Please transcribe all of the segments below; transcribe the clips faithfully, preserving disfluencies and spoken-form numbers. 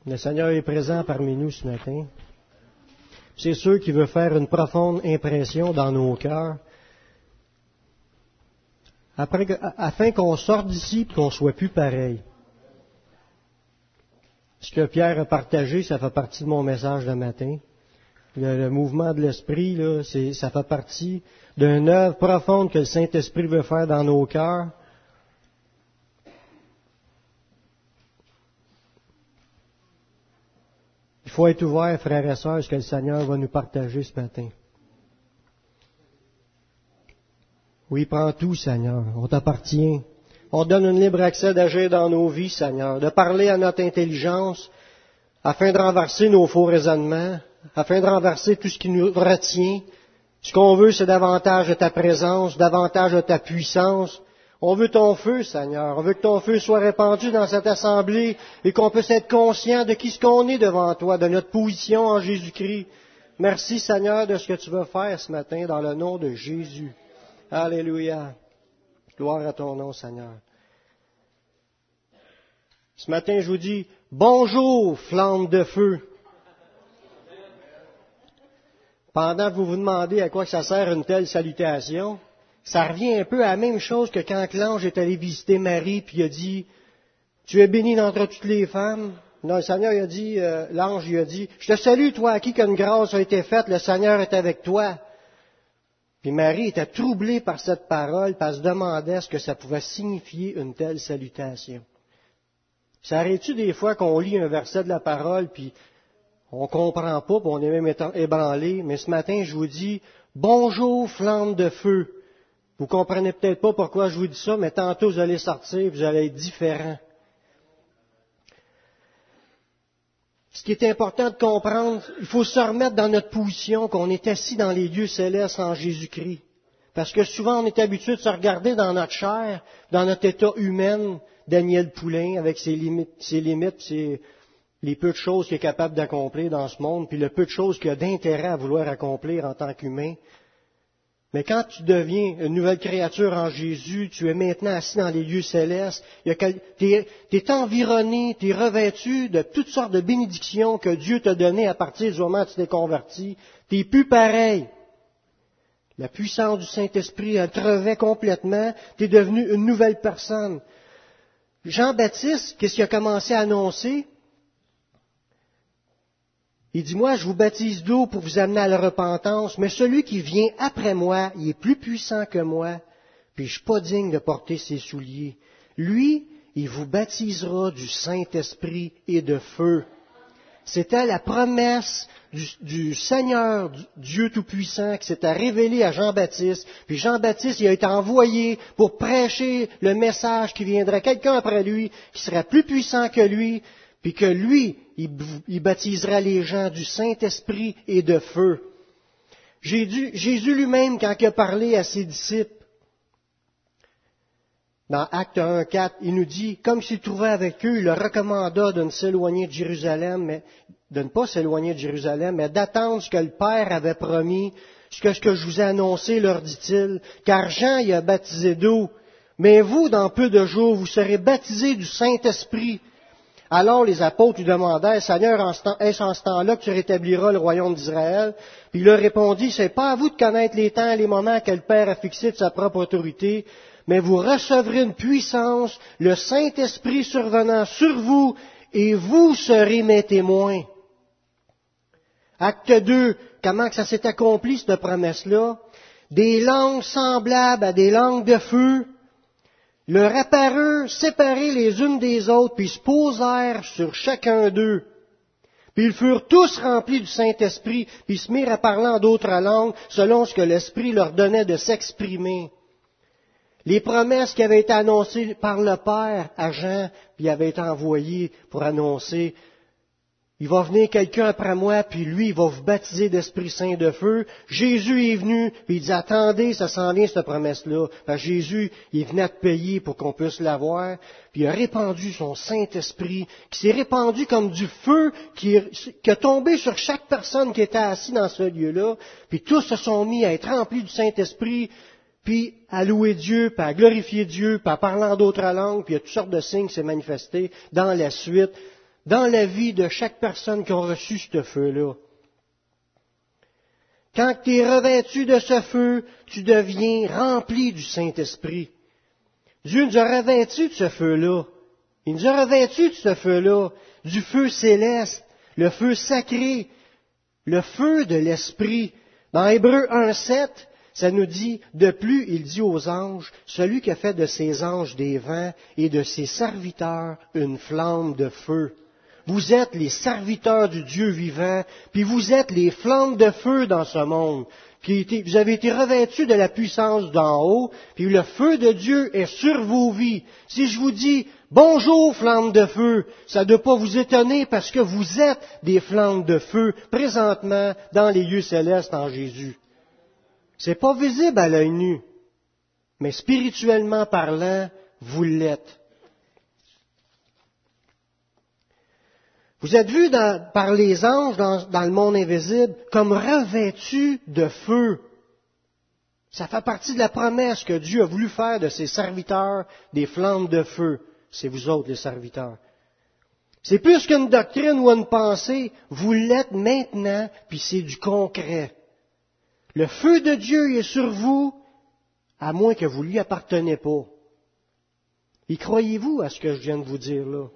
Le Seigneur est présent parmi nous ce matin. C'est sûr qu'il veut faire une profonde impression dans nos cœurs, après, afin qu'on sorte d'ici et qu'on soit plus pareil. Ce que Pierre a partagé, ça fait partie de mon message de matin. Le, le mouvement de l'Esprit, là, c'est, ça fait partie d'une œuvre profonde que le Saint-Esprit veut faire dans nos cœurs. Il faut être ouvert, frères et sœurs, à ce que le Seigneur va nous partager ce matin. Oui, prends tout, Seigneur. On t'appartient. On donne un libre accès d'agir dans nos vies, Seigneur, de parler à notre intelligence afin de renverser nos faux raisonnements, afin de renverser tout ce qui nous retient. Ce qu'on veut, c'est davantage de ta présence, davantage de ta puissance. On veut ton feu, Seigneur. On veut que ton feu soit répandu dans cette assemblée et qu'on puisse être conscient de qui ce qu'on est devant toi, de notre position en Jésus-Christ. Merci, Seigneur, de ce que tu veux faire ce matin dans le nom de Jésus. Alléluia. Gloire à ton nom, Seigneur. Ce matin, je vous dis, bonjour, flamme de feu. Pendant que vous vous demandez à quoi ça sert une telle salutation, ça revient un peu à la même chose que quand l'ange est allé visiter Marie, puis il a dit, « Tu es bénie d'entre toutes les femmes. » Non, le Seigneur il a dit, euh, l'ange il a dit, « Je te salue, toi, à qui qu'une grâce a été faite, le Seigneur est avec toi. » Puis Marie était troublée par cette parole, puis elle se demandait ce que ça pouvait signifier une telle salutation. Ça arrive-tu des fois qu'on lit un verset de la parole, puis on comprend pas, puis on est même ébranlé, mais ce matin, je vous dis, « Bonjour, flamme de feu. » Vous comprenez peut-être pas pourquoi je vous dis ça, mais tantôt vous allez sortir, vous allez être différent. Ce qui est important de comprendre, il faut se remettre dans notre position qu'on est assis dans les lieux célestes en Jésus-Christ. Parce que souvent on est habitué de se regarder dans notre chair, dans notre état humain, Daniel Poulain, avec ses limites, ses limites, ses, les peu de choses qu'il est capable d'accomplir dans ce monde, puis le peu de choses qu'il a d'intérêt à vouloir accomplir en tant qu'humain. Mais quand tu deviens une nouvelle créature en Jésus, tu es maintenant assis dans les lieux célestes, tu es environné, tu es revêtu de toutes sortes de bénédictions que Dieu t'a données à partir du moment où tu t'es converti. Tu n'es plus pareil. La puissance du Saint-Esprit, elle te revêt complètement, tu es devenu une nouvelle personne. Jean-Baptiste, qu'est-ce qu'il a commencé à annoncer? Il dit, moi, je vous baptise d'eau pour vous amener à la repentance, mais celui qui vient après moi, il est plus puissant que moi, puis je suis pas digne de porter ses souliers. Lui, il vous baptisera du Saint-Esprit et de feu. C'était la promesse du, du Seigneur, du Dieu Tout-Puissant, qui s'était révélé à Jean-Baptiste. Puis Jean-Baptiste, il a été envoyé pour prêcher le message qui viendrait quelqu'un après lui, qui serait plus puissant que lui, puis que lui, il, il baptisera les gens du Saint-Esprit et de feu. Jésus, Jésus lui-même, quand il a parlé à ses disciples, dans Acte un, quatre, il nous dit, comme s'il trouvait avec eux, il leur recommanda de ne s'éloigner de Jérusalem, mais de ne pas s'éloigner de Jérusalem, mais d'attendre ce que le Père avait promis, ce que, ce que je vous ai annoncé, leur dit-il, car Jean y a baptisé d'eau, mais vous, dans peu de jours, vous serez baptisés du Saint-Esprit. Alors les apôtres lui demandèrent, Seigneur, est-ce en ce temps-là que tu rétabliras le royaume d'Israël? Puis il leur répondit, c'est pas à vous de connaître les temps et les moments que le Père a fixés de sa propre autorité, mais vous recevrez une puissance, le Saint-Esprit survenant sur vous, et vous serez mes témoins. Acte deux, comment que ça s'est accompli, cette promesse-là? Des langues semblables à des langues de feu leur apparurent séparées les unes des autres, puis se posèrent sur chacun d'eux. Puis ils furent tous remplis du Saint-Esprit, puis se mirent à parler en d'autres langues, selon ce que l'Esprit leur donnait de s'exprimer. Les promesses qui avaient été annoncées par le Père à Jean, puis avaient été envoyées pour annoncer, il va venir quelqu'un après moi, puis lui, il va vous baptiser d'Esprit Saint de feu. Jésus est venu, puis il dit, attendez, ça s'en vient, cette promesse-là. Parce que Jésus, il venait de payer pour qu'on puisse l'avoir, puis il a répandu son Saint-Esprit, qui s'est répandu comme du feu, qui, qui a tombé sur chaque personne qui était assise dans ce lieu-là, puis tous se sont mis à être remplis du Saint-Esprit, puis à louer Dieu, puis à glorifier Dieu, puis à parler en d'autres langues, puis il y a toutes sortes de signes qui s'est manifestés dans la suite. dans la vie de chaque personne qui a reçu ce feu-là. Quand tu es revêtu de ce feu, tu deviens rempli du Saint-Esprit. Dieu nous a revêtus de ce feu-là. Il nous a revêtus de ce feu-là, du feu céleste, le feu sacré, le feu de l'Esprit. Dans Hébreux un sept, ça nous dit, de plus, il dit aux anges, celui qui a fait de ses anges des vents et de ses serviteurs une flamme de feu. Vous êtes les serviteurs du Dieu vivant, puis vous êtes les flammes de feu dans ce monde. Puis vous avez été revêtus de la puissance d'en haut, puis le feu de Dieu est sur vos vies. Si je vous dis bonjour flammes de feu, ça ne doit pas vous étonner parce que vous êtes des flammes de feu présentement dans les lieux célestes en Jésus. C'est pas visible à l'œil nu, mais spirituellement parlant, vous l'êtes. Vous êtes vus dans, par les anges dans, dans le monde invisible comme revêtus de feu. Ça fait partie de la promesse que Dieu a voulu faire de ses serviteurs des flammes de feu. C'est vous autres les serviteurs. C'est plus qu'une doctrine ou une pensée, vous l'êtes maintenant, puis c'est du concret. Le feu de Dieu est sur vous, à moins que vous ne lui appartenez pas. Y croyez-vous à ce que je viens de vous dire là?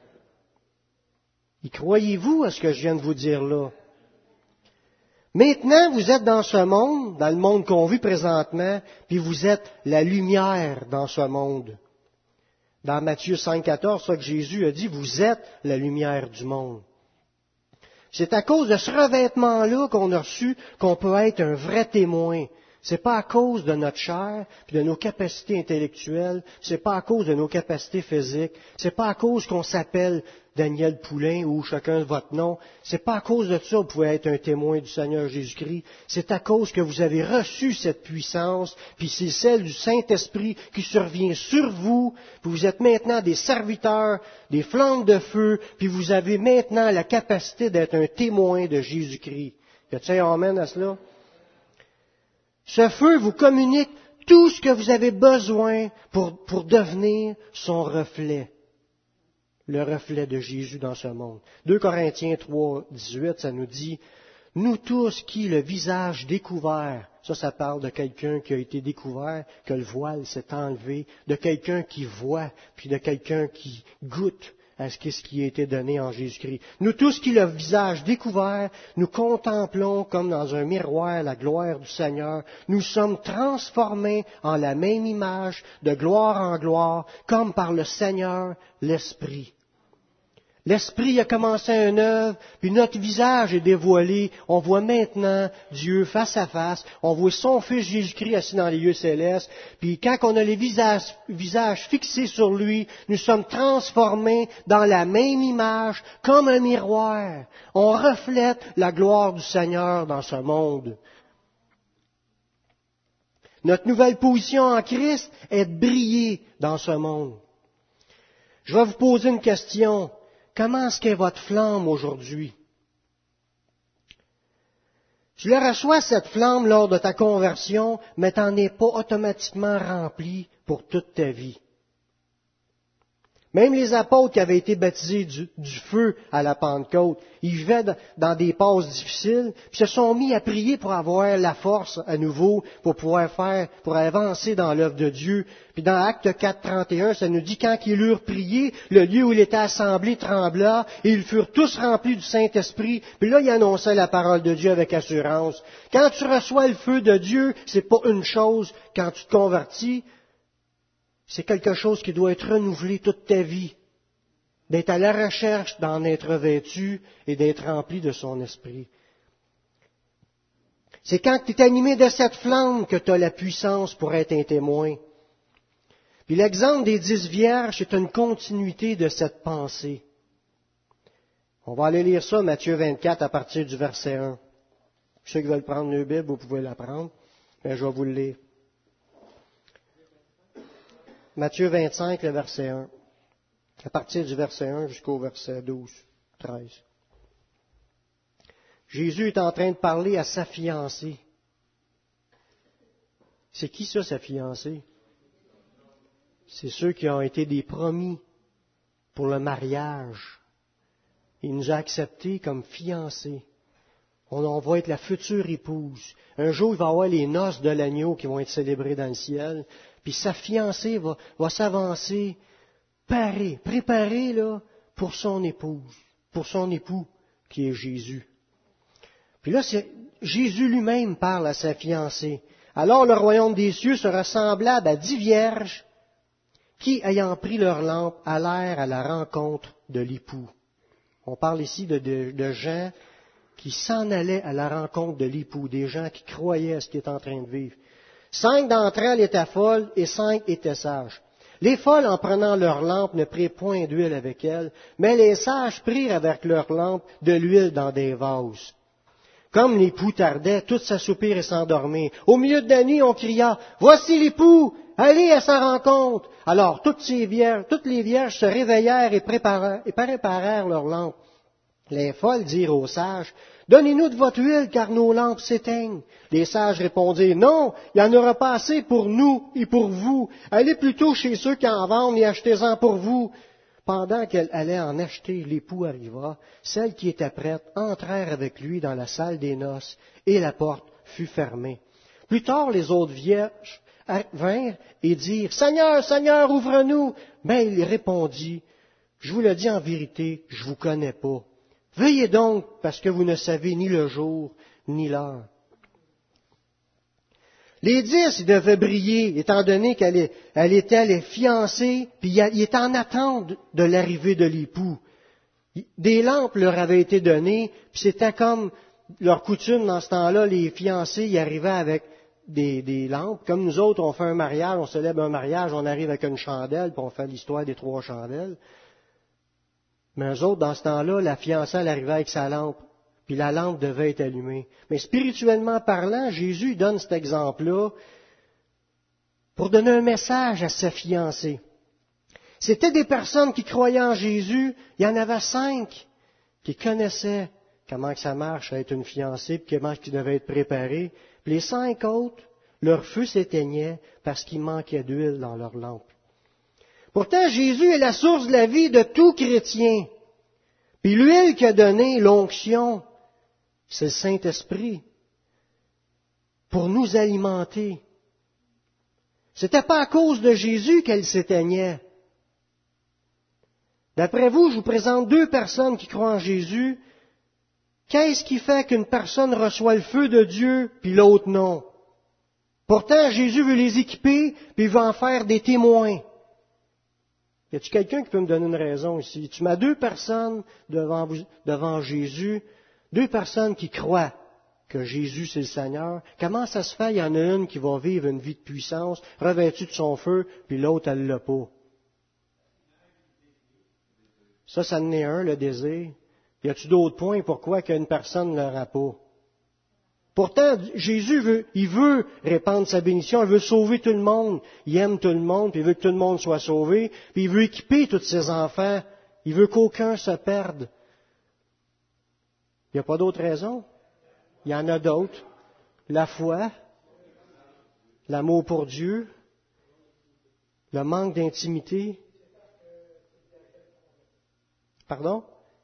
Y croyez-vous à ce que je viens de vous dire là? Maintenant, vous êtes dans ce monde, dans le monde qu'on vit présentement, puis vous êtes la lumière dans ce monde. Dans Matthieu cinq quatorze, ça que Jésus a dit, vous êtes la lumière du monde. C'est à cause de ce revêtement-là qu'on a reçu qu'on peut être un vrai témoin. C'est pas à cause de notre chair, puis de nos capacités intellectuelles, c'est pas à cause de nos capacités physiques, c'est pas à cause qu'on s'appelle Daniel Poulain ou chacun de votre nom, c'est pas à cause de ça que vous pouvez être un témoin du Seigneur Jésus-Christ, c'est à cause que vous avez reçu cette puissance, puis c'est celle du Saint-Esprit qui survient sur vous, puis vous êtes maintenant des serviteurs, des flammes de feu, puis vous avez maintenant la capacité d'être un témoin de Jésus-Christ. Y a-t-il un amen à cela? Ce feu vous communique tout ce que vous avez besoin pour, pour devenir son reflet. Le reflet de Jésus dans ce monde. deux Corinthiens trois dix-huit, ça nous dit, « Nous tous qui, le visage découvert », ça, ça parle de quelqu'un qui a été découvert, que le voile s'est enlevé, de quelqu'un qui voit, puis de quelqu'un qui goûte à ce qui a été donné en Jésus-Christ. Nous tous qui, le visage découvert, nous contemplons comme dans un miroir la gloire du Seigneur. Nous sommes transformés en la même image, de gloire en gloire, comme par le Seigneur, l'Esprit. L'Esprit a commencé une œuvre, puis notre visage est dévoilé. On voit maintenant Dieu face à face. On voit son Fils Jésus-Christ assis dans les lieux célestes. Puis quand on a les visages, visages fixés sur lui, nous sommes transformés dans la même image, comme un miroir. On reflète la gloire du Seigneur dans ce monde. Notre nouvelle position en Christ est de briller dans ce monde. Je vais vous poser une question. Comment est-ce qu'est votre flamme aujourd'hui? Tu le reçois, cette flamme, lors de ta conversion, mais tu n'en es pas automatiquement rempli pour toute ta vie. Même les apôtres qui avaient été baptisés du, du feu à la Pentecôte, ils vivaient dans des passes difficiles, puis se sont mis à prier pour avoir la force à nouveau, pour pouvoir faire, pour avancer dans l'œuvre de Dieu. Puis dans Actes quatre trente et un, ça nous dit, quand ils eurent prié, le lieu où il était assemblé trembla, et ils furent tous remplis du Saint-Esprit. Puis là, ils annonçaient la parole de Dieu avec assurance. Quand tu reçois le feu de Dieu, c'est pas une chose, quand tu te convertis, c'est quelque chose qui doit être renouvelé toute ta vie, d'être à la recherche d'en être vêtu et d'être rempli de son esprit. C'est quand tu es animé de cette flamme que tu as la puissance pour être un témoin. Puis l'exemple des dix vierges est une continuité de cette pensée. On va aller lire ça, Matthieu vingt-quatre, à partir du verset un. Ceux qui veulent prendre le Bible, vous pouvez la prendre, mais je vais vous le lire. Matthieu vingt-cinq, le verset un. À partir du verset un jusqu'au verset douze, treize. Jésus est en train de parler à sa fiancée. C'est qui ça, sa fiancée? C'est ceux qui ont été des promis pour le mariage. Il nous a acceptés comme fiancés. On, on va être la future épouse. Un jour, il va y avoir les noces de l'agneau qui vont être célébrées dans le ciel. Puis sa fiancée va, va s'avancer, parée, préparée là, pour son épouse, pour son époux, qui est Jésus. Puis là, c'est, Jésus lui-même parle à sa fiancée. Alors le royaume des cieux sera semblable à dix vierges qui, ayant pris leur lampe, allèrent à la rencontre de l'époux. On parle ici de, de, de gens qui s'en allaient à la rencontre de l'époux, des gens qui croyaient à ce qu'ils étaient en train de vivre. Cinq d'entre elles étaient folles et cinq étaient sages. Les folles, en prenant leur lampe, ne prirent point d'huile avec elles, mais les sages prirent avec leur lampe de l'huile dans des vases. Comme l'époux tardait, toutes s'assoupirent et s'endormirent. Au milieu de la nuit, on cria, « Voici l'époux, allez à sa rencontre !» Alors toutes, ces vierges, toutes les vierges se réveillèrent et préparèrent, et préparèrent leurs lampes. Les folles dirent aux sages, « Donnez-nous de votre huile, car nos lampes s'éteignent. » Les sages répondirent, « Non, il n'y en aura pas assez pour nous et pour vous. Allez plutôt chez ceux qui en vendent et achetez-en pour vous. » Pendant qu'elle allait en acheter, l'époux arriva. Celles qui étaient prêtes entrèrent avec lui dans la salle des noces, et la porte fut fermée. Plus tard, les autres vierges vinrent et dirent, « Seigneur, Seigneur, ouvre-nous !» Mais il répondit, « Je vous le dis en vérité, je vous connais pas. Veillez donc, parce que vous ne savez ni le jour, ni l'heure. » Les dix, ils devaient briller, étant donné qu'elle elle était les fiancées, puis ils étaient en attente de l'arrivée de l'époux. Des lampes leur avaient été données, puis c'était comme leur coutume dans ce temps-là, les fiancés, ils arrivaient avec des, des lampes. Comme nous autres, on fait un mariage, on célèbre un mariage, on arrive avec une chandelle, puis on fait l'histoire des trois chandelles. Mais eux autres, dans ce temps-là, la fiancée, elle arrivait avec sa lampe. Puis la lampe devait être allumée. Mais spirituellement parlant, Jésus donne cet exemple-là pour donner un message à sa fiancée. C'était des personnes qui croyaient en Jésus. Il y en avait cinq qui connaissaient comment que ça marche à être une fiancée, puis comment ils devaient être préparés. Puis les cinq autres, leur feu s'éteignait parce qu'il manquait d'huile dans leur lampe. Pourtant, Jésus est la source de la vie de tout chrétien. Puis l'huile qu'il a donnée, l'onction, c'est le Saint-Esprit pour nous alimenter. C'était pas à cause de Jésus qu'elle s'éteignait. D'après vous, je vous présente deux personnes qui croient en Jésus. Qu'est-ce qui fait qu'une personne reçoit le feu de Dieu, puis l'autre non? Pourtant, Jésus veut les équiper, puis il veut en faire des témoins. Y a-t-il quelqu'un qui peut me donner une raison ici? Tu mets deux personnes devant, vous, devant Jésus, deux personnes qui croient que Jésus c'est le Seigneur. Comment ça se fait? Il y en a une qui va vivre une vie de puissance, revêtue de son feu, puis l'autre, elle l'a pas. Ça, ça en est un, le désir. Y a-t-il d'autres points pourquoi qu'une personne ne l'aura pas? Pourtant, Jésus veut, il veut répandre sa bénédiction, il veut sauver tout le monde, il aime tout le monde, puis il veut que tout le monde soit sauvé, puis il veut équiper tous ses enfants, il veut qu'aucun se perde. Il n'y a pas d'autre raison. Il y en a d'autres. La foi, l'amour pour Dieu, le manque d'intimité. Pardon?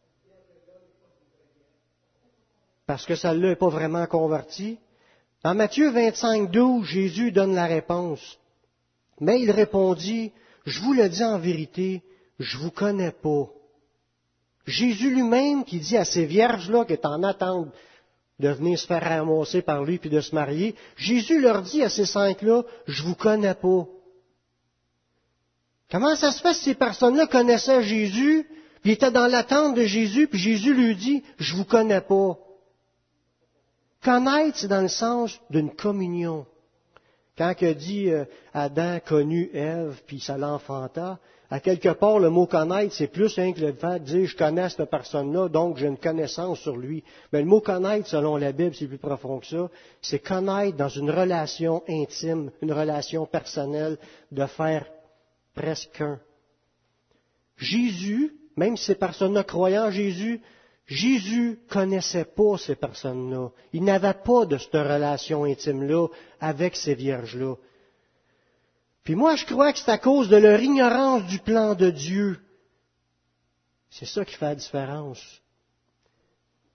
Parce que celle-là n'est pas vraiment convertie. Dans Matthieu vingt-cinq, douze, Jésus donne la réponse. Mais il répondit, « Je vous le dis en vérité, je vous connais pas. » Jésus lui-même qui dit à ces vierges-là qui est en attente de venir se faire ramasser par lui puis de se marier, Jésus leur dit à ces cinq-là, « Je vous connais pas. » Comment ça se fait si ces personnes-là connaissaient Jésus, puis étaient dans l'attente de Jésus, puis Jésus lui dit, « Je vous connais pas. » Connaître, c'est dans le sens d'une communion. Quand il a dit euh, Adam connut Ève, puis ça l'enfanta, à quelque part, le mot connaître, c'est plus hein, que le fait de dire je connais cette personne-là, donc j'ai une connaissance sur lui. Mais le mot connaître, selon la Bible, c'est plus profond que ça. C'est connaître dans une relation intime, une relation personnelle, de faire presque un. Jésus, même si ces personnes-là croyaient en Jésus, Jésus connaissait pas ces personnes-là. Il n'avait pas de cette relation intime-là avec ces vierges-là. Puis moi, je crois que c'est à cause de leur ignorance du plan de Dieu. C'est ça qui fait la différence.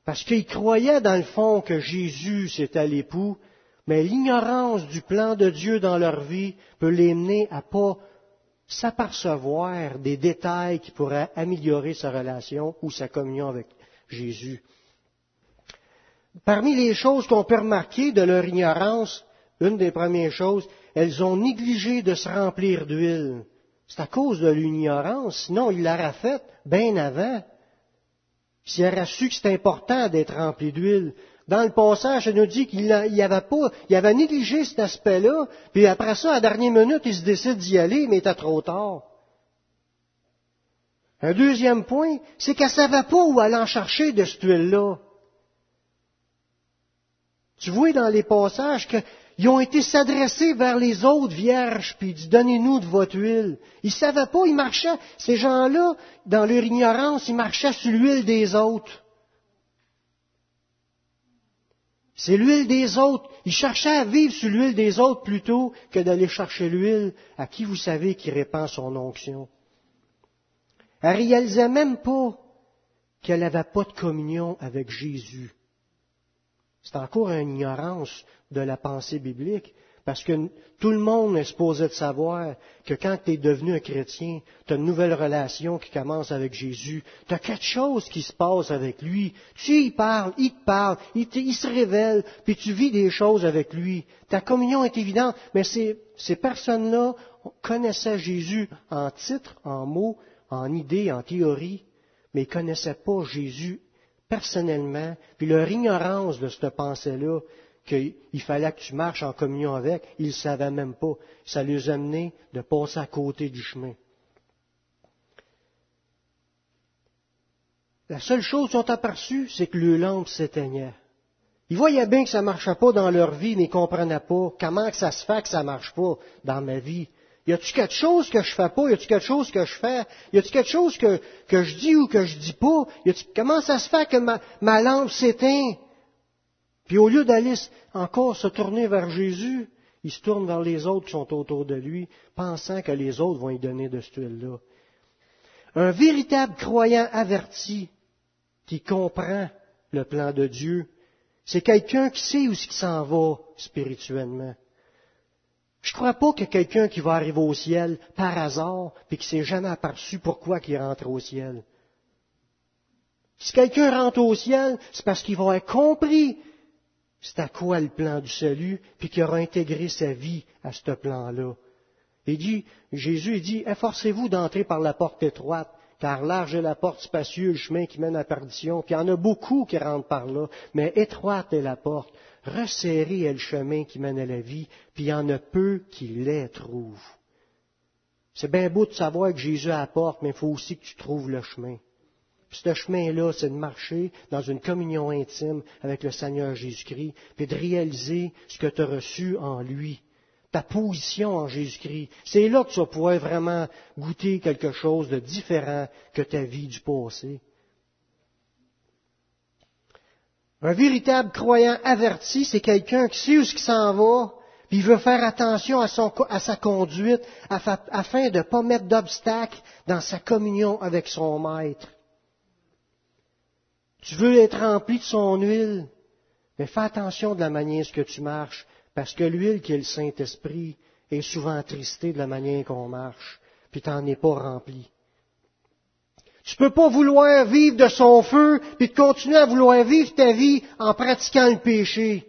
Parce qu'ils croyaient dans le fond que Jésus c'était l'époux, mais l'ignorance du plan de Dieu dans leur vie peut les mener à pas s'apercevoir des détails qui pourraient améliorer sa relation ou sa communion avec Jésus. Parmi les choses qu'on peut remarquer de leur ignorance, une des premières choses, elles ont négligé de se remplir d'huile. C'est à cause de l'ignorance, sinon il l'auraient fait bien avant. S'il aurait su que c'est important d'être rempli d'huile. Dans le passage, ça nous dit qu'il y avait pas, il avait négligé cet aspect-là, puis après ça, à la dernière minute, il se décide d'y aller, mais il était trop tard. Un deuxième point, c'est qu'elle ne savait pas où aller en chercher de cette huile-là. Tu vois dans les passages qu'ils ont été s'adresser vers les autres vierges, puis ils disent, donnez-nous de votre huile. Ils ne savaient pas, ils marchaient, ces gens-là, dans leur ignorance, ils marchaient sur l'huile des autres. C'est l'huile des autres. Ils cherchaient à vivre sur l'huile des autres plutôt que d'aller chercher l'huile à qui vous savez qui répand son onction. Elle ne réalisait même pas qu'elle n'avait pas de communion avec Jésus. C'est encore une ignorance de la pensée biblique, parce que tout le monde est supposé de savoir que quand tu es devenu un chrétien, tu as une nouvelle relation qui commence avec Jésus. Tu as quelque chose qui se passe avec lui. Tu y parles, il te parle, il, te, il se révèle, puis tu vis des choses avec lui. Ta communion est évidente, mais ces, ces personnes-là connaissaient Jésus en titre, en mots, en idées, en théorie, mais ils ne connaissaient pas Jésus personnellement, puis leur ignorance de cette pensée-là, qu'il fallait que tu marches en communion avec, ils ne le savaient même pas. Ça les a menés de passer à côté du chemin. La seule chose qu'ils ont aperçue, c'est que le lampe s'éteignait. Ils voyaient bien que ça ne marchait pas dans leur vie, mais ils ne comprenaient pas comment que ça se fait que ça ne marche pas dans ma vie. Y a-t-il quelque chose que je fais pas? Y a-t-il quelque chose que je fais? Y a-t-il quelque chose que, que je dis ou que je dis pas? Y a-t-il, comment ça se fait que ma, ma lampe s'éteint? Puis au lieu d'aller encore se tourner vers Jésus, il se tourne vers les autres qui sont autour de lui, pensant que les autres vont lui donner de cette huile-là. Un véritable croyant averti qui comprend le plan de Dieu, c'est quelqu'un qui sait où il s'en va spirituellement. Je ne crois pas qu'il y a quelqu'un qui va arriver au ciel par hasard et qui ne s'est jamais aperçu pourquoi il rentre au ciel. Si quelqu'un rentre au ciel, c'est parce qu'il va avoir compris c'est à quoi le plan du salut, puis qu'il aura intégré sa vie à ce plan-là. Il dit, Jésus il dit, efforcez-vous d'entrer par la porte étroite, car large est la porte spacieuse, le chemin qui mène à la perdition, puis il y en a beaucoup qui rentrent par là, mais étroite est la porte, resserré est le chemin qui mène à la vie, puis il y en a peu qui les trouvent. C'est bien beau de savoir que Jésus a la porte, mais il faut aussi que tu trouves le chemin. Puis ce chemin-là, c'est de marcher dans une communion intime avec le Seigneur Jésus-Christ, puis de réaliser ce que tu as reçu en lui, ta position en Jésus-Christ. C'est là que tu vas pouvoir vraiment goûter quelque chose de différent que ta vie du passé. Un véritable croyant averti, c'est quelqu'un qui sait où il s'en va, puis il veut faire attention à, son, à sa conduite afin de ne pas mettre d'obstacles dans sa communion avec son Maître. Tu veux être rempli de son huile, mais fais attention de la manière dont tu marches, parce que l'huile qui est le Saint-Esprit est souvent attristée de la manière qu'on marche, puis tu n'en es pas rempli. Tu ne peux pas vouloir vivre de son feu, puis de continuer à vouloir vivre ta vie en pratiquant le péché.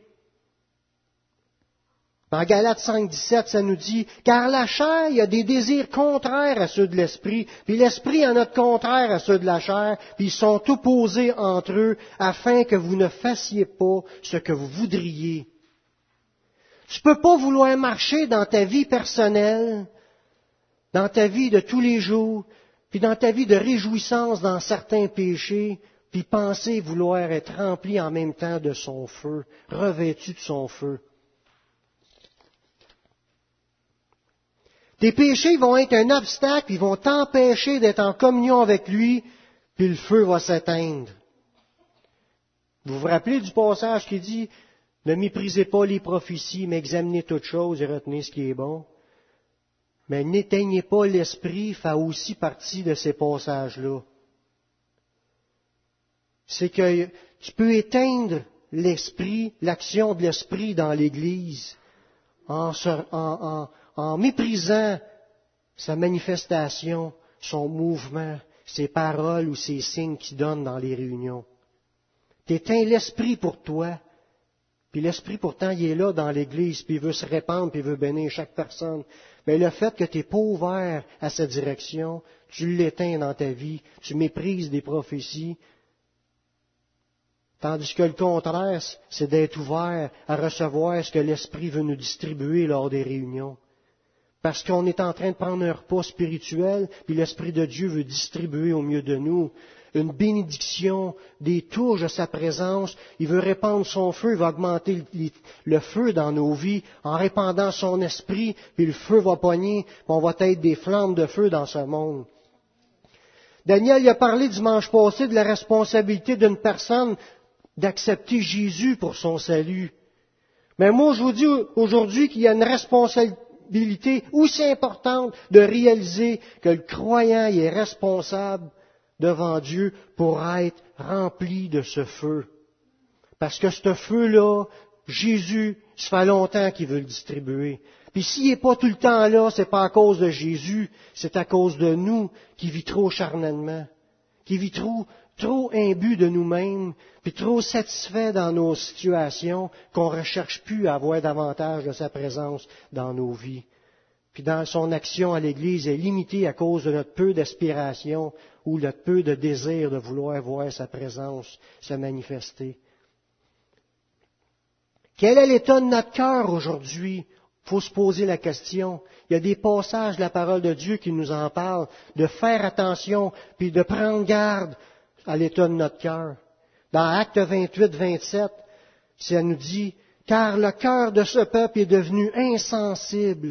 Dans Galates cinq, dix-sept, ça nous dit, car la chair, il y a des désirs contraires à ceux de l'esprit, puis l'esprit en a de contraires à ceux de la chair, puis ils sont opposés entre eux, afin que vous ne fassiez pas ce que vous voudriez. Tu ne peux pas vouloir marcher dans ta vie personnelle, dans ta vie de tous les jours, puis dans ta vie de réjouissance dans certains péchés, puis penser vouloir être rempli en même temps de son feu, revêtu de son feu. Tes péchés vont être un obstacle, ils vont t'empêcher d'être en communion avec lui, puis le feu va s'éteindre. Vous vous rappelez du passage qui dit, ne méprisez pas les prophéties, mais examinez toutes choses et retenez ce qui est bon. Mais n'éteignez pas l'esprit, fait aussi partie de ces passages-là. C'est que tu peux éteindre l'esprit, l'action de l'esprit dans l'Église en, se, en, en, en méprisant sa manifestation, son mouvement, ses paroles ou ses signes qu'il donne dans les réunions. Tu éteins l'esprit pour toi, puis l'esprit pourtant il est là dans l'Église, puis il veut se répandre, puis il veut bénir chaque personne. Mais le fait que tu n'es pas ouvert à cette direction, tu l'éteins dans ta vie, tu méprises des prophéties, tandis que le contraire, c'est d'être ouvert à recevoir ce que l'Esprit veut nous distribuer lors des réunions. Parce qu'on est en train de prendre un repas spirituel, puis l'Esprit de Dieu veut distribuer au milieu de nous une bénédiction, des touches de sa présence. Il veut répandre son feu, il va augmenter le feu dans nos vies en répandant son esprit, puis le feu va pogner, puis on va être des flammes de feu dans ce monde. Daniel il a parlé dimanche passé de la responsabilité d'une personne d'accepter Jésus pour son salut. Mais moi, je vous dis aujourd'hui qu'il y a une responsabilité aussi importante de réaliser que le croyant il est responsable devant Dieu pour être rempli de ce feu. Parce que ce feu-là, Jésus, ça fait longtemps qu'il veut le distribuer. Puis s'il n'est pas tout le temps là, c'est pas à cause de Jésus, c'est à cause de nous qui vit trop charnellement, qui vit trop, trop imbu de nous-mêmes, puis trop satisfait dans nos situations, qu'on ne recherche plus à avoir davantage de sa présence dans nos vies. Puis dans son action à l'Église est limitée à cause de notre peu d'aspiration ou notre peu de désir de vouloir voir sa présence se manifester. Quel est l'état de notre cœur aujourd'hui? Il faut se poser la question. Il y a des passages de la parole de Dieu qui nous en parlent, de faire attention, puis de prendre garde à l'état de notre cœur. Dans Actes vingt-huit, vingt-sept, ça nous dit, « Car le cœur de ce peuple est devenu insensible. »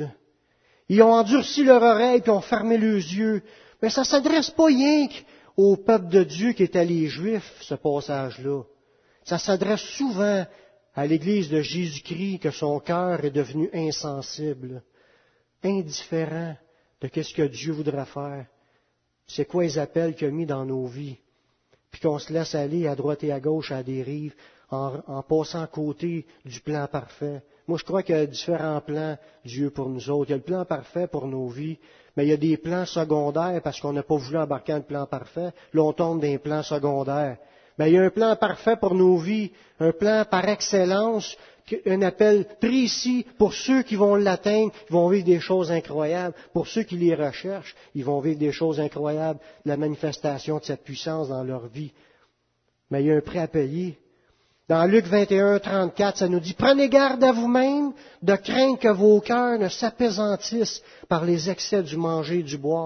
Ils ont endurci leur oreille puis ont fermé leurs yeux. Mais ça ne s'adresse pas rien au peuple de Dieu qui étaient les Juifs, ce passage-là. Ça s'adresse souvent à l'Église de Jésus-Christ que son cœur est devenu insensible, indifférent de ce que Dieu voudra faire. C'est quoi les appels qu'il a mis dans nos vies. Puis qu'on se laisse aller à droite et à gauche à la dérive en, en passant à côté du plan parfait. Moi, je crois qu'il y a différents plans, Dieu, pour nous autres. Il y a le plan parfait pour nos vies, mais il y a des plans secondaires parce qu'on n'a pas voulu embarquer dans le plan parfait. Là, on tombe dans les plans secondaires. Mais il y a un plan parfait pour nos vies, un plan par excellence, un appel précis pour ceux qui vont l'atteindre, ils vont vivre des choses incroyables. Pour ceux qui les recherchent, ils vont vivre des choses incroyables, la manifestation de cette puissance dans leur vie. Mais il y a un prix à payer. Dans Luc vingt et un, trente-quatre, ça nous dit « Prenez garde à vous-même de craindre que vos cœurs ne s'apaisantissent par les excès du manger et du boire. »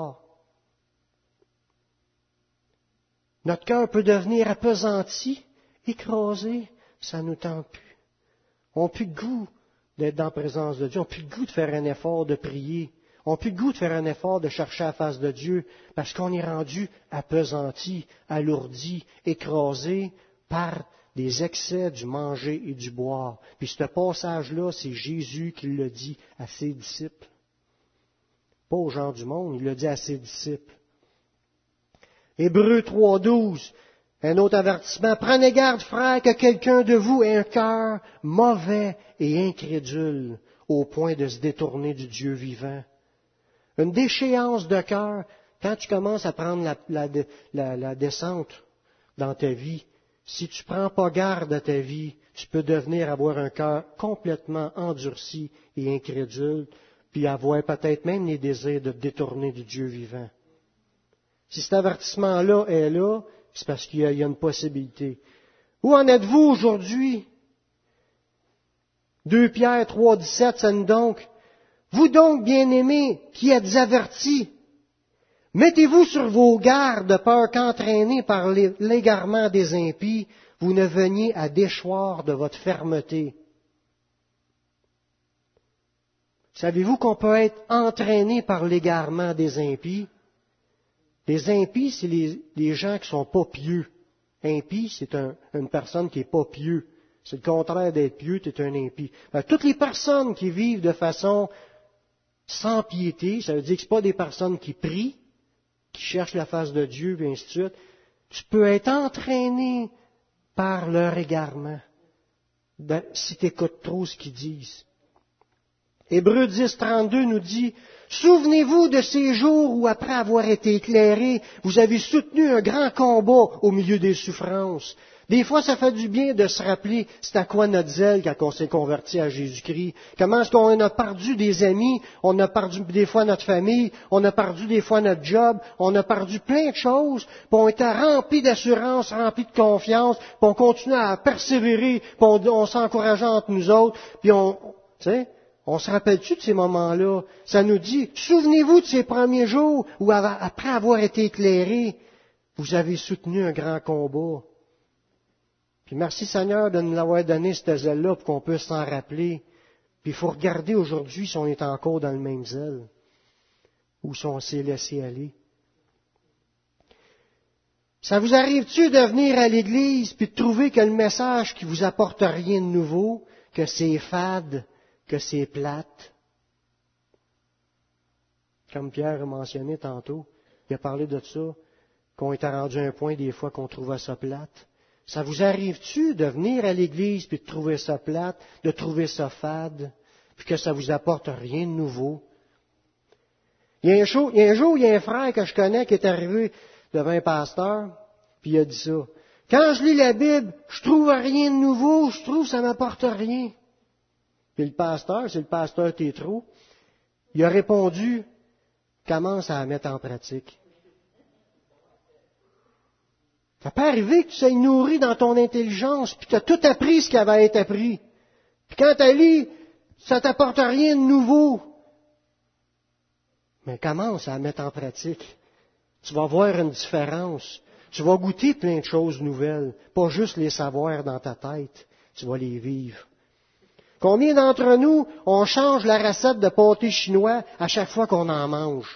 Notre cœur peut devenir appesanti, écrasé, ça ne nous tente plus. On n'a plus de goût d'être dans la présence de Dieu, on n'a plus de goût de faire un effort de prier, on n'a plus de goût de faire un effort de chercher la face de Dieu, parce qu'on est rendu appesanti, alourdi, écrasé par des excès du manger et du boire. Puis ce passage-là, c'est Jésus qui le dit à ses disciples. Pas aux gens du monde, il le dit à ses disciples. Hébreux trois, douze, un autre avertissement. Prenez garde, frères, que quelqu'un de vous ait un cœur mauvais et incrédule au point de se détourner du Dieu vivant. Une déchéance de cœur, quand tu commences à prendre la, la, la, la descente dans ta vie, si tu ne prends pas garde à ta vie, tu peux devenir avoir un cœur complètement endurci et incrédule, puis avoir peut-être même les désirs de te détourner du Dieu vivant. Si cet avertissement-là est là, c'est parce qu'il y a, il y a une possibilité. Où en êtes-vous aujourd'hui? deux Pierre trois, dix-sept, ça nous donc. Vous donc, bien-aimés, qui êtes avertis, mettez-vous sur vos gardes de peur qu'entraînés par l'égarement des impies, vous ne veniez à déchoir de votre fermeté. Savez-vous qu'on peut être entraîné par l'égarement des impies? Les impies, c'est les, les gens qui sont pas pieux. Impie, c'est un, une personne qui est pas pieux. C'est le contraire d'être pieux, tu es un impie. Alors, toutes les personnes qui vivent de façon sans piété, ça veut dire que ce pas des personnes qui prient, qui cherchent la face de Dieu, et ainsi de suite. Tu peux être entraîné par leur égarement, de, si tu écoutes trop ce qu'ils disent. Hébreux dix, trente-deux nous dit, « Souvenez-vous de ces jours où, après avoir été éclairés, vous avez soutenu un grand combat au milieu des souffrances. » Des fois, ça fait du bien de se rappeler c'est à quoi notre zèle quand on s'est converti à Jésus-Christ. Comment est-ce qu'on a perdu des amis, on a perdu des fois notre famille, on a perdu des fois notre job, on a perdu plein de choses, puis on était remplis d'assurance, remplis de confiance, puis on continuait à persévérer, puis on, on s'encourageait entre nous autres, puis on, tu sais, on se rappelle-tu de ces moments-là? Ça nous dit, souvenez-vous de ces premiers jours où, après avoir été éclairés, vous avez soutenu un grand combat. Puis merci Seigneur de nous l'avoir donné, cette zèle-là, pour qu'on puisse s'en rappeler. Puis il faut regarder aujourd'hui si on est encore dans le même zèle, ou si on s'est laissé aller. Ça vous arrive-tu de venir à l'Église, puis de trouver que le message qui vous apporte rien de nouveau, que c'est fade, que c'est plate? Comme Pierre a mentionné tantôt, il a parlé de ça, qu'on était rendu à un point des fois qu'on trouvait ça plate. Ça vous arrive-tu de venir à l'Église puis de trouver ça plate, de trouver ça fade, puis que ça vous apporte rien de nouveau? Il y a un jour, il y a un jour, il y a un frère que je connais qui est arrivé devant un pasteur, puis il a dit ça. Quand je lis la Bible, je trouve rien de nouveau, je trouve que ça m'apporte rien. Puis le pasteur, c'est le pasteur Tétrault, il a répondu, commence à la mettre en pratique. Ça peut arriver que tu sois nourri dans ton intelligence, puis tu as tout appris ce qui avait à être appris. Puis quand tu lis, ça t'apporte rien de nouveau. Mais commence à la mettre en pratique. Tu vas voir une différence. Tu vas goûter plein de choses nouvelles, pas juste les savoir dans ta tête. Tu vas les vivre. Combien d'entre nous, on change la recette de pâté chinois à chaque fois qu'on en mange?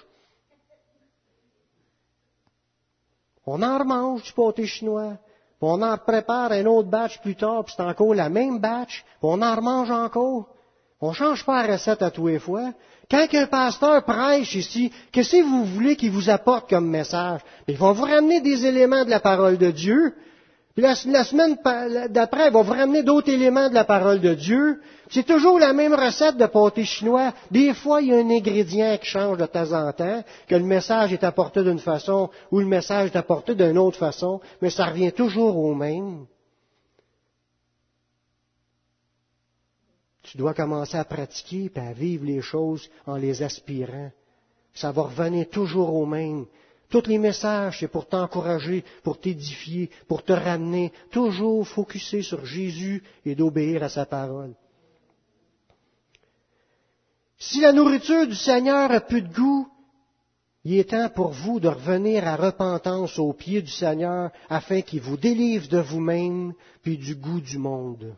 On en remange du pâté chinois, puis on en prépare un autre batch plus tard, puis c'est encore la même batch, puis on en remange encore. On ne change pas la recette à tous les fois. Quand un pasteur prêche ici, qu'est-ce que vous voulez qu'il vous apporte comme message? Il va vous ramener des éléments de la parole de Dieu. Puis la, la semaine d'après, il va vous ramener d'autres éléments de la parole de Dieu. C'est toujours la même recette de pâté chinois. Des fois, il y a un ingrédient qui change de temps en temps, que le message est apporté d'une façon ou le message est apporté d'une autre façon, mais ça revient toujours au même. Tu dois commencer à pratiquer et à vivre les choses en les aspirant. Ça va revenir toujours au même. Tous les messages, c'est pour t'encourager, pour t'édifier, pour te ramener, toujours focusé sur Jésus et d'obéir à sa parole. Si la nourriture du Seigneur a plus de goût, il est temps pour vous de revenir à repentance aux pieds du Seigneur afin qu'il vous délivre de vous-même puis du goût du monde.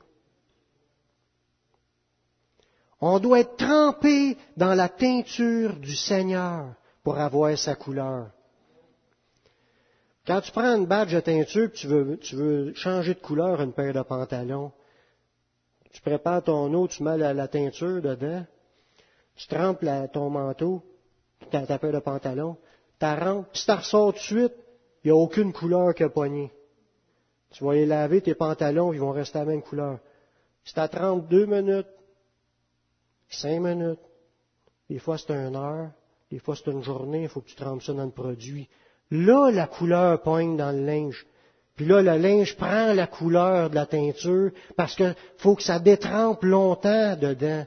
On doit être trempé dans la teinture du Seigneur pour avoir sa couleur. Quand tu prends une badge de teinture et tu veux, tu veux changer de couleur une paire de pantalons, tu prépares ton eau, tu mets la, la teinture dedans, tu trempes la, ton manteau, ta, ta paire de pantalons, tu la rentres, puis si tu ressors tout de suite, il n'y a aucune couleur qui a pogné. Tu vas les laver, tes pantalons, ils vont rester à la même couleur. Si tu trempes deux minutes, cinq minutes, des fois c'est une heure, des fois c'est une journée, il faut que tu trempes ça dans le produit. Là, la couleur pogne dans le linge. Puis là, le linge prend la couleur de la teinture parce qu'il faut que ça détrempe longtemps dedans.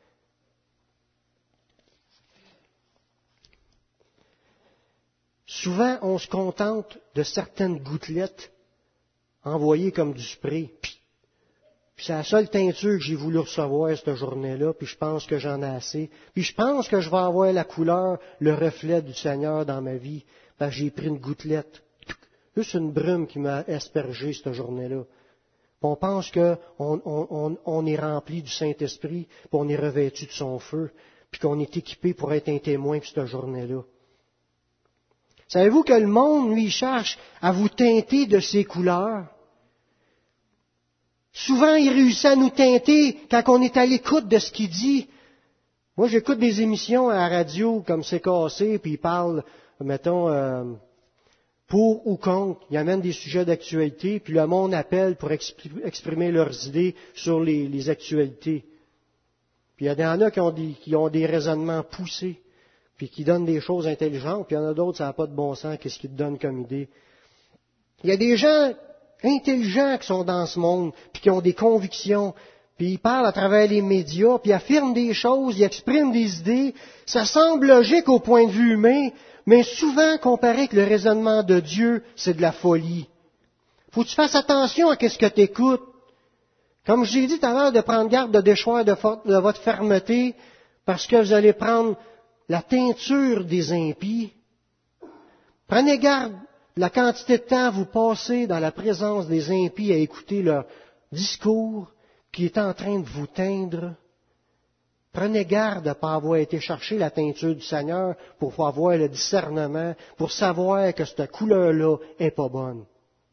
Souvent, on se contente de certaines gouttelettes envoyées comme du spray. Puis, puis c'est la seule teinture que j'ai voulu recevoir cette journée-là, puis je pense que j'en ai assez. Puis je pense que je vais avoir la couleur, le reflet du Seigneur dans ma vie. Ben, j'ai pris une gouttelette. Juste une brume qui m'a aspergé cette journée-là. Puis on pense qu'on on, on, on est rempli du Saint-Esprit, puis on est revêtu de son feu, puis qu'on est équipé pour être un témoin de cette journée-là. Savez-vous que le monde, lui, cherche à vous teinter de ses couleurs? Souvent, il réussit à nous teinter quand on est à l'écoute de ce qu'il dit. Moi, j'écoute des émissions à la radio comme C'est cassé, puis il parle, mettons, euh, pour ou contre. Ils amènent des sujets d'actualité, puis le monde appelle pour exprimer leurs idées sur les, les actualités. Puis il y en a qui ont, des, qui ont des raisonnements poussés, puis qui donnent des choses intelligentes, puis il y en a d'autres, ça n'a pas de bon sens, qu'est-ce qu'ils te donnent comme idée. Il y a des gens intelligents qui sont dans ce monde, puis qui ont des convictions, puis ils parlent à travers les médias, puis ils affirment des choses, ils expriment des idées. Ça semble logique au point de vue humain, mais souvent, comparé avec le raisonnement de Dieu, c'est de la folie. Faut que tu fasses attention à ce que tu écoutes. Comme j'ai dit tout à l'heure, de prendre garde de déchoir de, de votre fermeté, parce que vous allez prendre la teinture des impies. Prenez garde de la quantité de temps vous passez dans la présence des impies à écouter leur discours qui est en train de vous teindre. Prenez garde de ne pas avoir été chercher la teinture du Seigneur pour avoir le discernement, pour savoir que cette couleur-là est pas bonne.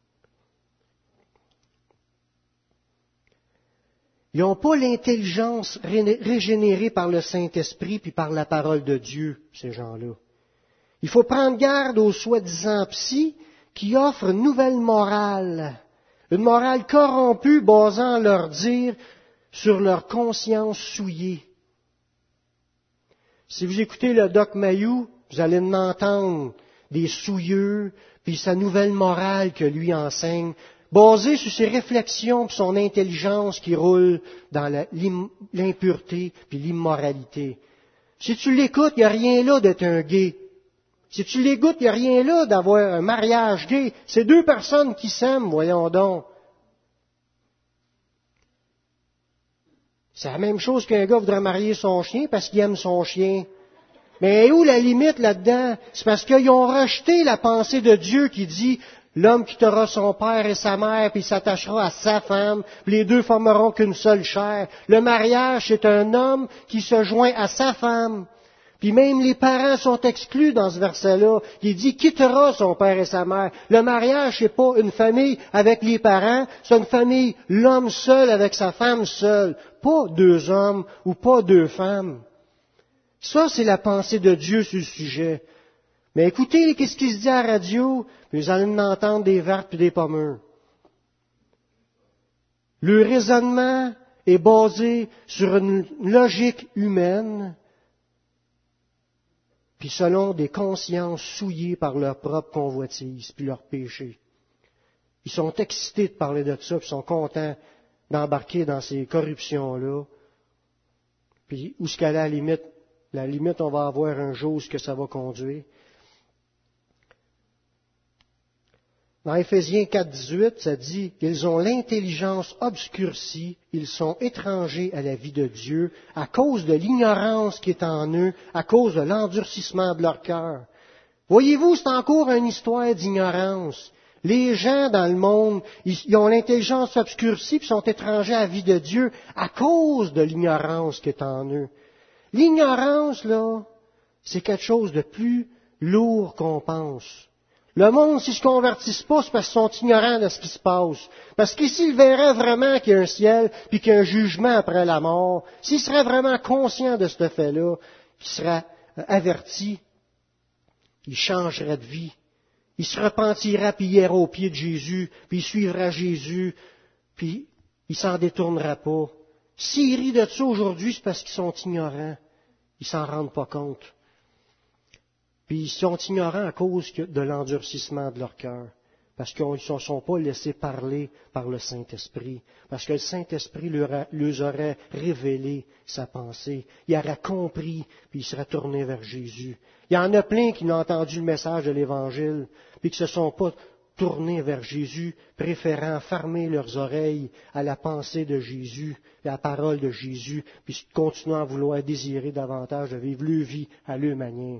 Ils n'ont pas l'intelligence régénérée par le Saint-Esprit puis par la parole de Dieu, ces gens-là. Il faut prendre garde aux soi-disant psy qui offrent une nouvelle morale, une morale corrompue basant leur dire sur leur conscience souillée. Si vous écoutez le Doc Mayou, vous allez m'entendre des souilleux, puis sa nouvelle morale que lui enseigne, basée sur ses réflexions et son intelligence qui roule dans la, l'impureté puis l'immoralité. Si tu l'écoutes, il n'y a rien là d'être un gay. Si tu l'écoutes, il n'y a rien là d'avoir un mariage gay. C'est deux personnes qui s'aiment, voyons donc. C'est la même chose qu'un gars voudrait marier son chien parce qu'il aime son chien. Mais où la limite là-dedans? C'est parce qu'ils ont rejeté la pensée de Dieu qui dit l'homme quittera son père et sa mère, puis il s'attachera à sa femme, puis les deux formeront qu'une seule chair. Le mariage, c'est un homme qui se joint à sa femme. Puis même les parents sont exclus dans ce verset-là, qui dit quittera son père et sa mère. Le mariage, c'est pas une famille avec les parents, c'est une famille, l'homme seul avec sa femme seule, pas deux hommes ou pas deux femmes. Ça, c'est la pensée de Dieu sur le sujet. Mais écoutez, qu'est-ce qui se dit à la radio, puis vous allez en entendre des vertes et des pommures. Le raisonnement est basé sur une logique humaine, puis selon des consciences souillées par leur propre convoitise, puis leur péché. Ils sont excités de parler de ça, puis ils sont contents d'embarquer dans ces corruptions-là. Puis où ce qu'à la limite, la limite, on va avoir un jour où ce que ça va conduire. Dans Éphésiens quatre, dix-huit, ça dit « Ils ont l'intelligence obscurcie, ils sont étrangers à la vie de Dieu à cause de l'ignorance qui est en eux, à cause de l'endurcissement de leur cœur. » Voyez-vous, c'est encore une histoire d'ignorance. Les gens dans le monde, ils ont l'intelligence obscurcie puis sont étrangers à la vie de Dieu à cause de l'ignorance qui est en eux. L'ignorance, là, c'est quelque chose de plus lourd qu'on pense. Le monde, s'ils ne se convertissent pas, c'est parce qu'ils sont ignorants de ce qui se passe. Parce que s'ils verraient vraiment qu'il y a un ciel, puis qu'il y a un jugement après la mort, s'ils seraient vraiment conscients de ce fait-là, qu'ils seraient avertis, ils changeraient de vie. Ils se repentiraient, puis ils iraient aux pieds de Jésus, puis ils suivraient Jésus, puis ils s'en détourneraient pas. S'ils rient de ça aujourd'hui, c'est parce qu'ils sont ignorants. Ils s'en rendent pas compte. Puis ils sont ignorants à cause de l'endurcissement de leur cœur, parce qu'ils ne se sont pas laissés parler par le Saint-Esprit, parce que le Saint-Esprit leur, leur aurait révélé sa pensée, il aurait compris, puis il serait tourné vers Jésus. Il y en a plein qui n'ont entendu le message de l'Évangile, puis qui ne se sont pas tournés vers Jésus, préférant fermer leurs oreilles à la pensée de Jésus, à la parole de Jésus, puis continuant à vouloir désirer davantage de vivre leur vie à leur manière.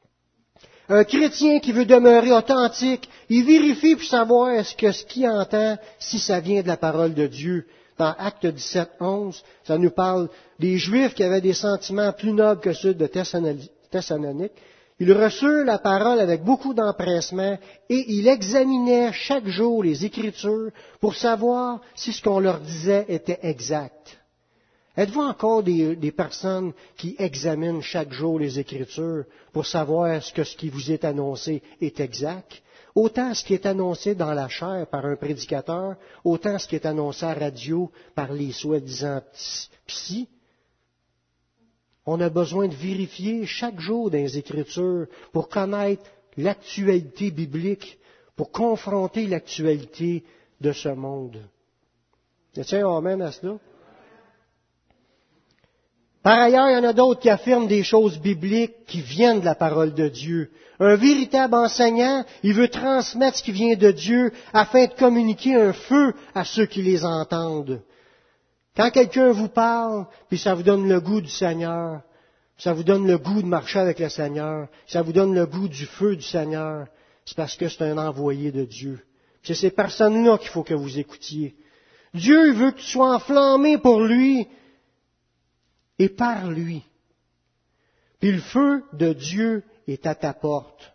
Un chrétien qui veut demeurer authentique, il vérifie pour savoir est-ce que ce qu'il entend, si ça vient de la parole de Dieu. Dans Actes dix-sept, onze, ça nous parle des Juifs qui avaient des sentiments plus nobles que ceux de Thessalonique. Ils reçurent la parole avec beaucoup d'empressement et ils examinaient chaque jour les Écritures pour savoir si ce qu'on leur disait était exact. Êtes-vous encore des, des personnes qui examinent chaque jour les Écritures pour savoir est-ce que ce qui vous est annoncé est exact? autant ce qui est annoncé dans la chair par un prédicateur, autant ce qui est annoncé à la radio par les soi-disant psy. On a besoin de vérifier chaque jour dans les Écritures pour connaître l'actualité biblique, pour confronter l'actualité de ce monde. Y a-t-il un amen à cela? Par ailleurs, il y en a d'autres qui affirment des choses bibliques qui viennent de la parole de Dieu. Un véritable enseignant, il veut transmettre ce qui vient de Dieu afin de communiquer un feu à ceux qui les entendent. Quand quelqu'un vous parle, puis ça vous donne le goût du Seigneur, ça vous donne le goût de marcher avec le Seigneur, ça vous donne le goût du feu du Seigneur, c'est parce que c'est un envoyé de Dieu. C'est ces personnes-là qu'il faut que vous écoutiez. Dieu veut que tu sois enflammé pour lui et par lui. Puis le feu de Dieu est à ta porte.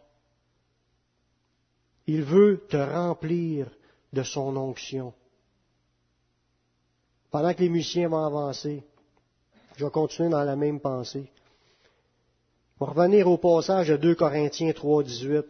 Il veut te remplir de son onction. Pendant que les musiciens vont avancer, je vais continuer dans la même pensée. On va revenir au passage de deux Corinthiens trois, dix-huit.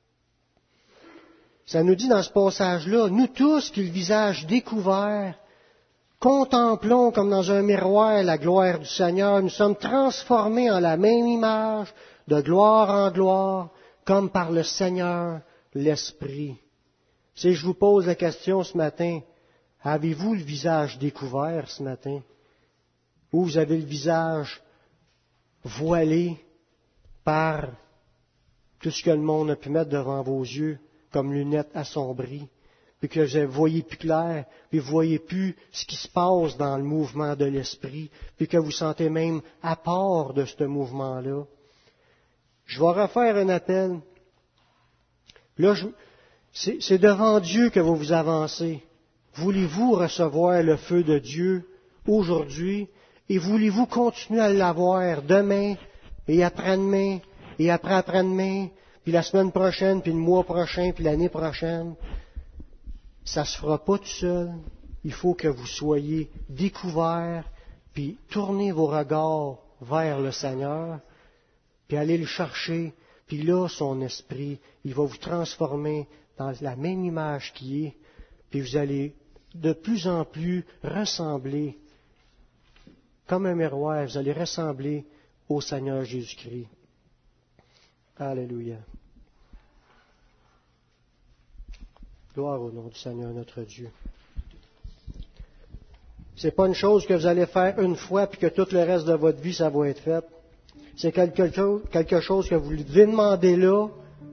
Ça nous dit dans ce passage-là, nous tous qui le visage découvert, contemplons comme dans un miroir la gloire du Seigneur, nous sommes transformés en la même image, de gloire en gloire, comme par le Seigneur l'Esprit. Si je vous pose la question ce matin, avez-vous le visage découvert ce matin? Ou vous avez le visage voilé par tout ce que le monde a pu mettre devant vos yeux comme lunettes assombries, puis que vous ne voyez plus clair, puis vous ne voyez plus ce qui se passe dans le mouvement de l'esprit, puis que vous vous sentez même à part de ce mouvement-là. Je vais refaire un appel. Là, je, c'est, c'est devant Dieu que vous vous avancez. Voulez-vous recevoir le feu de Dieu aujourd'hui et voulez-vous continuer à l'avoir demain et après-demain et après-après-demain, puis la semaine prochaine, puis le mois prochain, puis l'année prochaine? Ça ne se fera pas tout seul. Il faut que vous soyez découverts, puis tournez vos regards vers le Seigneur, puis allez le chercher, puis là, son esprit, il va vous transformer dans la même image qui est, puis vous allez de plus en plus ressembler, comme un miroir, vous allez ressembler au Seigneur Jésus-Christ. Alléluia. Gloire au nom du Seigneur notre Dieu. C'est pas une chose que vous allez faire une fois puis que tout le reste de votre vie, ça va être fait. C'est quelque chose, quelque chose que vous devez demander là.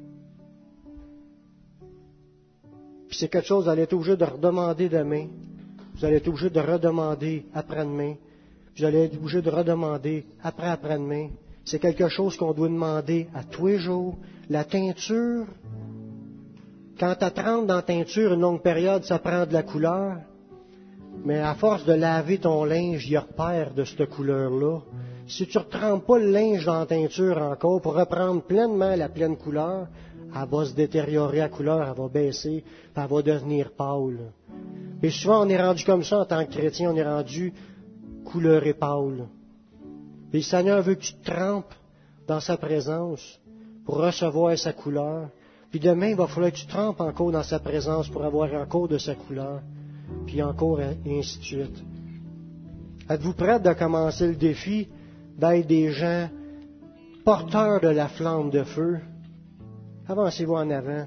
Puis c'est quelque chose que vous allez être obligé de redemander demain. Vous allez être obligé de redemander après-demain. Vous allez être obligé de redemander après-après-demain. C'est quelque chose qu'on doit demander à tous les jours. La teinture, quand tu trempes dans la teinture une longue période, ça prend de la couleur. Mais à force de laver ton linge, il y a repère de cette couleur-là. Si tu ne retrempes pas le linge dans la teinture encore pour reprendre pleinement la pleine couleur, elle va se détériorer la couleur, elle va baisser, puis elle va devenir pâle. Et souvent, on est rendu comme ça en tant que chrétien, on est rendu couleur et pâle. Et le Seigneur veut que tu te trempes dans sa présence pour recevoir sa couleur. Puis demain, il va falloir que tu te trempes encore dans sa présence pour avoir encore de sa couleur. Puis encore, et ainsi de suite. Êtes-vous prêts de commencer le défi d'être des gens porteurs de la flamme de feu? Avancez-vous en avant.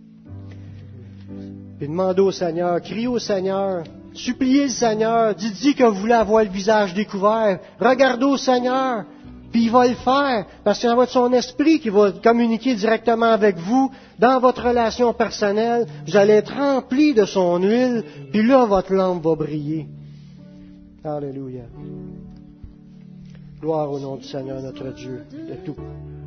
Puis demandez au Seigneur, criez au Seigneur, suppliez le Seigneur, dites-y que vous voulez avoir le visage découvert. Regardez au Seigneur, puis il va le faire, parce que ça va être son esprit qui va communiquer directement avec vous dans votre relation personnelle. Vous allez être remplis de son huile, puis là, votre lampe va briller. Alléluia. Gloire au nom du Seigneur notre Dieu, de tout.